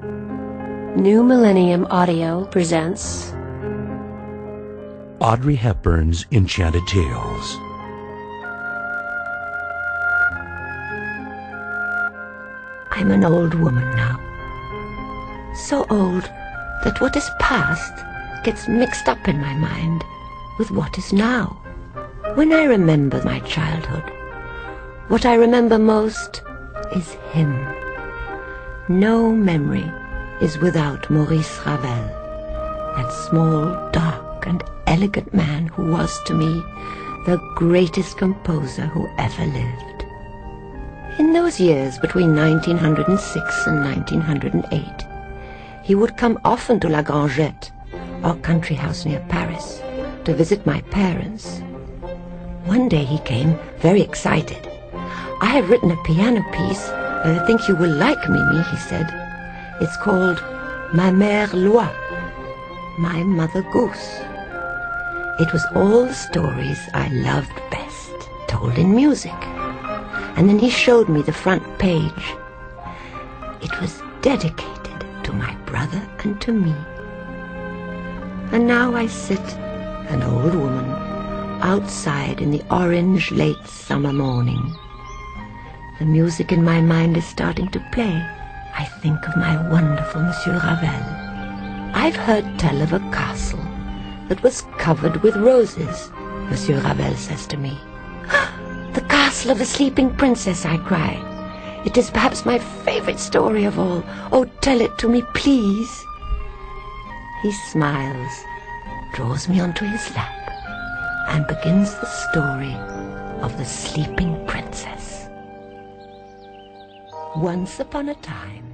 New Millennium Audio presents Audrey Hepburn's Enchanted Tales. I'm an old woman now. So old that what is past gets mixed up in my mind with what is now. When I remember my childhood, what I remember most is him. No memory is without Maurice Ravel, that small, dark, and elegant man who was to me the greatest composer who ever lived. In those years between 1906 and 1908, he would come often to La Grangette, our country house near Paris, to visit my parents. One day he came, very excited. "I have written a piano piece that I think you will like, Mimi," he said. "It's called Ma Mère Loi, My Mother Goose." It was all the stories I loved best, told in music. And then he showed me the front page. It was dedicated to my brother and to me. And now I sit, an old woman, outside in the orange late summer morning. The music in my mind is starting to play. I think of my wonderful Monsieur Ravel. I've heard tell of a castle that was covered with roses, Monsieur Ravel says to me. "The Castle of the Sleeping Princess," I cry. "It is perhaps my favorite story of all. Oh, tell it to me, please." He smiles, draws me onto his lap, and begins the story of the Sleeping Princess. Once upon a time,